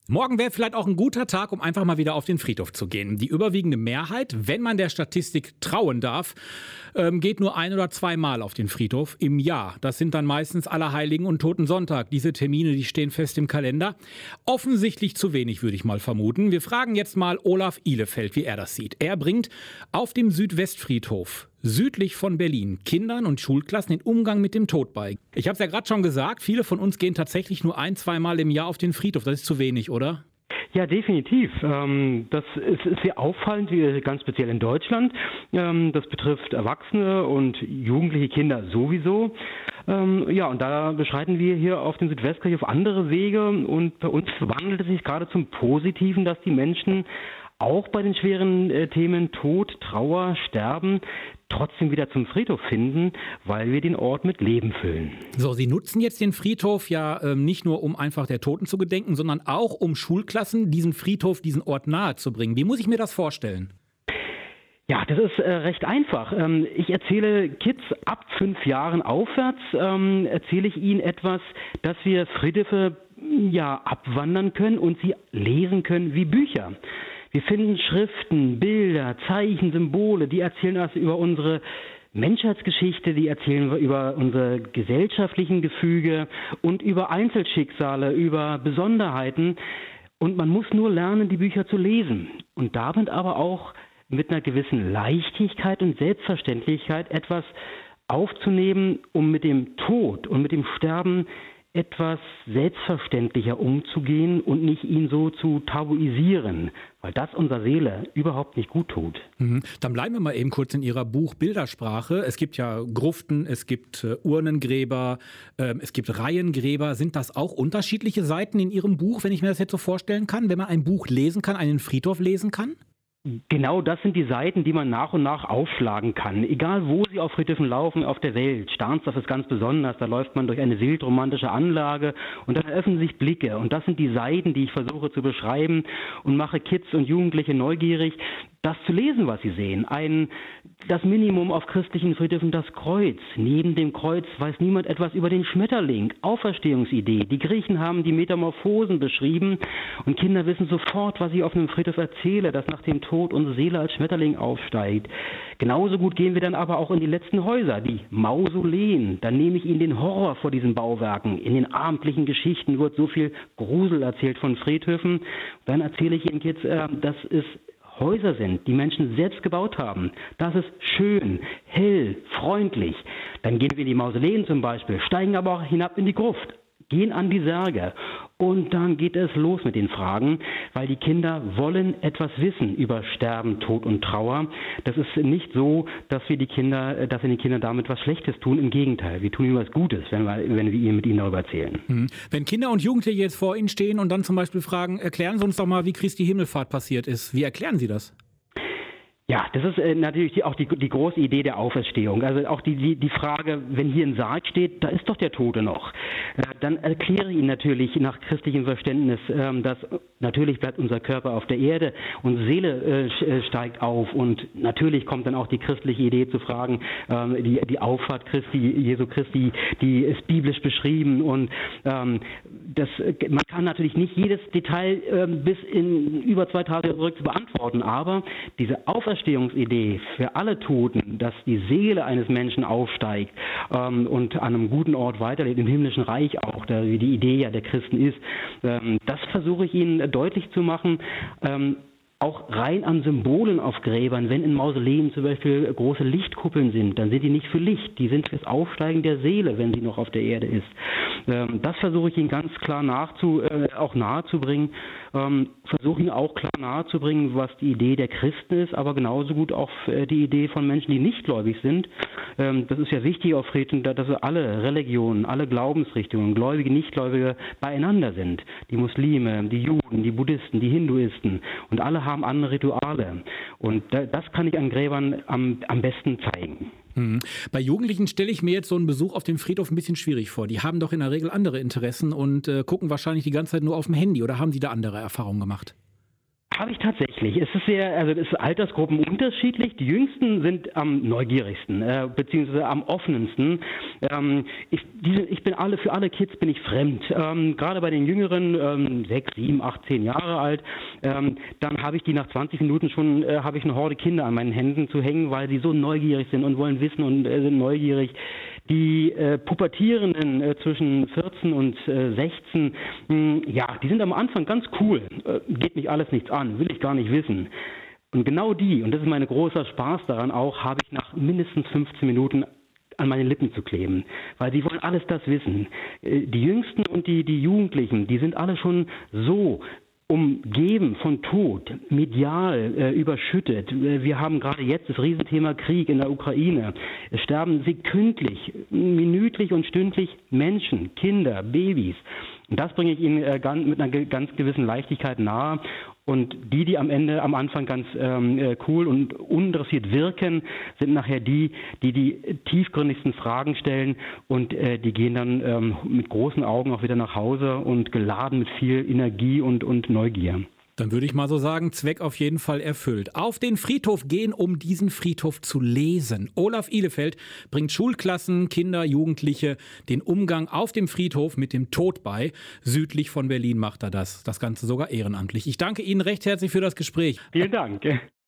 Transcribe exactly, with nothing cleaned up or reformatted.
Morgen wäre vielleicht auch ein guter Tag, um einfach mal wieder auf den Friedhof zu gehen. Die überwiegende Mehrheit, wenn man der Statistik trauen darf, ähm, geht nur ein oder zweimal auf den Friedhof im Jahr. Das sind dann meistens Allerheiligen und Totensonntag. Diese Termine, die stehen fest im Kalender. Offensichtlich zu wenig, würde ich mal vermuten. Wir fragen jetzt mal Olaf Ihlefeld, wie er das sieht. Er bringt auf dem Südwestfriedhof südlich von Berlin Kindern und Schulklassen den Umgang mit dem Tod bei. Ich habe es ja gerade schon gesagt, viele von uns gehen tatsächlich nur ein-, zweimal im Jahr auf den Friedhof. Das ist zu wenig, oder? Ja, definitiv. Das ist sehr auffallend, ganz speziell in Deutschland. Das betrifft Erwachsene und jugendliche Kinder sowieso. Ja, und da beschreiten wir hier auf dem Südwestkirche auf andere Wege. Und bei uns wandelt es sich gerade zum Positiven, dass die Menschen auch bei den schweren äh, Themen Tod, Trauer, Sterben trotzdem wieder zum Friedhof finden, weil wir den Ort mit Leben füllen. So, Sie nutzen jetzt den Friedhof ja ähm, nicht nur, um einfach der Toten zu gedenken, sondern auch, um Schulklassen diesen Friedhof, diesen Ort nahe zu bringen. Wie muss ich mir das vorstellen? Ja, das ist äh, recht einfach. Ähm, ich erzähle Kids ab fünf Jahren aufwärts, ähm, erzähle ich ihnen etwas, dass wir Friedhöfe ja abwandern können und sie lesen können wie Bücher. Wir finden Schriften, Bilder, Zeichen, Symbole, die erzählen was über unsere Menschheitsgeschichte, die erzählen über unsere gesellschaftlichen Gefüge und über Einzelschicksale, über Besonderheiten. Und man muss nur lernen, die Bücher zu lesen. Und damit aber auch mit einer gewissen Leichtigkeit und Selbstverständlichkeit etwas aufzunehmen, um mit dem Tod und mit dem Sterben etwas selbstverständlicher umzugehen und nicht ihn so zu tabuisieren, weil das unserer Seele überhaupt nicht gut tut. Mhm. Dann bleiben wir mal eben kurz in Ihrer Buchbildersprache. Es gibt ja Gruften, es gibt äh, Urnengräber, äh, es gibt Reihengräber. Sind das auch unterschiedliche Seiten in Ihrem Buch, wenn ich mir das jetzt so vorstellen kann, wenn man ein Buch lesen kann, einen Friedhof lesen kann? Genau das sind die Seiten, die man nach und nach aufschlagen kann. Egal wo Sie auf Friedhöfen laufen auf der Welt. Stahnsdorf ist ganz besonders, da läuft man durch eine wildromantische Anlage und dann eröffnen sich Blicke. Und das sind die Seiten, die ich versuche zu beschreiben und mache Kids und Jugendliche neugierig, das zu lesen, was sie sehen. Ein, das Minimum auf christlichen Friedhöfen, das Kreuz. Neben dem Kreuz weiß niemand etwas über den Schmetterling, Auferstehungsidee. Die Griechen haben die Metamorphosen beschrieben und Kinder wissen sofort, was ich auf einem Friedhof erzähle, dass nach dem Tod unsere Seele als Schmetterling aufsteigt. Genauso gut gehen wir dann aber auch in die letzten Häuser, die Mausoleen. Dann nehme ich ihnen den Horror vor diesen Bauwerken. In den abendlichen Geschichten wird so viel Grusel erzählt von Friedhöfen. Dann erzähle ich ihren Kids, äh, das ist Häuser sind, die Menschen selbst gebaut haben. Das ist schön, hell, freundlich. Dann gehen wir in die Mausoleen zum Beispiel, steigen aber auch hinab in die Gruft, gehen an die Särge. Und dann geht es los mit den Fragen, weil die Kinder wollen etwas wissen über Sterben, Tod und Trauer. Das ist nicht so, dass wir die Kinder, dass wir den Kindern damit was Schlechtes tun. Im Gegenteil, wir tun ihnen was Gutes, wenn wir, wenn wir ihnen mit ihnen darüber erzählen. Mhm. Wenn Kinder und Jugendliche jetzt vor Ihnen stehen und dann zum Beispiel fragen, erklären Sie uns doch mal, wie Christi Himmelfahrt passiert ist. Wie erklären Sie das? Ja, das ist äh, natürlich die, auch die, die große Idee der Auferstehung. Also auch die, die, die Frage, wenn hier ein Sarg steht, da ist doch der Tote noch. Äh, dann erkläre ich Ihnen natürlich nach christlichem Verständnis, ähm, dass natürlich bleibt unser Körper auf der Erde und Seele äh, steigt auf. Und natürlich kommt dann auch die christliche Idee zu fragen, ähm, die, die Auffahrt Christi, Jesu Christi, die ist biblisch beschrieben. Und ähm, das, man kann natürlich nicht jedes Detail äh, bis in über zweitausend Jahre zurück beantworten, aber diese Auferstehung Idee für alle Toten, dass die Seele eines Menschen aufsteigt ähm, und an einem guten Ort weiterlebt, im himmlischen Reich auch, da, wie die Idee ja der Christen ist, ähm, das versuche ich Ihnen deutlich zu machen. Ähm, Auch rein an Symbolen auf Gräbern, wenn in Mausoleen zum Beispiel große Lichtkuppeln sind, dann sind die nicht für Licht, die sind fürs Aufsteigen der Seele, wenn sie noch auf der Erde ist. Ähm, das versuche ich Ihnen ganz klar nachzu, äh, auch nahezubringen. Ähm, versuche Ihnen auch klar nahezubringen, was die Idee der Christen ist, aber genauso gut auch äh, die Idee von Menschen, die nicht gläubig sind. Ähm, das ist ja wichtig auf Friedhofen, dass alle Religionen, alle Glaubensrichtungen, Gläubige, Nichtgläubige beieinander sind. Die Muslime, die Juden, die Buddhisten, die Hinduisten und alle haben andere Rituale. Und das kann ich an Gräbern am, am besten zeigen. Hm. Bei Jugendlichen stelle ich mir jetzt so einen Besuch auf dem Friedhof ein bisschen schwierig vor. Die haben doch in der Regel andere Interessen und äh, gucken wahrscheinlich die ganze Zeit nur auf dem Handy. Oder haben Sie da andere Erfahrungen gemacht? habe ich tatsächlich. Es ist sehr, also es ist Altersgruppen unterschiedlich. Die Jüngsten sind am neugierigsten, äh, beziehungsweise am offensten. Ähm, ich, diese, ich bin alle, für alle Kids bin ich fremd. Ähm, gerade bei den Jüngeren, ähm, sechs, sieben, acht, zehn Jahre alt, ähm, dann habe ich die nach zwanzig Minuten schon, äh, habe ich eine Horde Kinder an meinen Händen zu hängen, weil sie so neugierig sind und wollen wissen und äh, sind neugierig. Die äh, Pubertierenden äh, zwischen vierzehn und äh, sechzehn, mh, ja, die sind am Anfang ganz cool. Äh, geht mich alles nichts an, will ich gar nicht wissen. Und genau die, und das ist mein großer Spaß daran auch, habe ich nach mindestens fünfzehn Minuten an meine Lippen zu kleben, weil sie wollen alles das wissen. Äh, die Jüngsten und die, die Jugendlichen, die sind alle schon so umgeben von Tod, medial äh, überschüttet. Wir haben gerade jetzt das Riesenthema Krieg in der Ukraine. Es sterben sekündlich, minütlich und stündlich Menschen, Kinder, Babys. Und das bringe ich Ihnen äh, ganz, mit einer ganz gewissen Leichtigkeit nahe. Und die, die am Ende, am Anfang ganz ähm, äh, cool und uninteressiert wirken, sind nachher die, die die tiefgründigsten Fragen stellen und äh, die gehen dann ähm, mit großen Augen auch wieder nach Hause und geladen mit viel Energie und, und Neugier. Dann würde ich mal so sagen, Zweck auf jeden Fall erfüllt. Auf den Friedhof gehen, um diesen Friedhof zu lesen. Olaf Ihlefeld bringt Schulklassen, Kinder, Jugendliche den Umgang auf dem Friedhof mit dem Tod bei. Südlich von Berlin macht er das. Das Ganze sogar ehrenamtlich. Ich danke Ihnen recht herzlich für das Gespräch. Vielen Dank.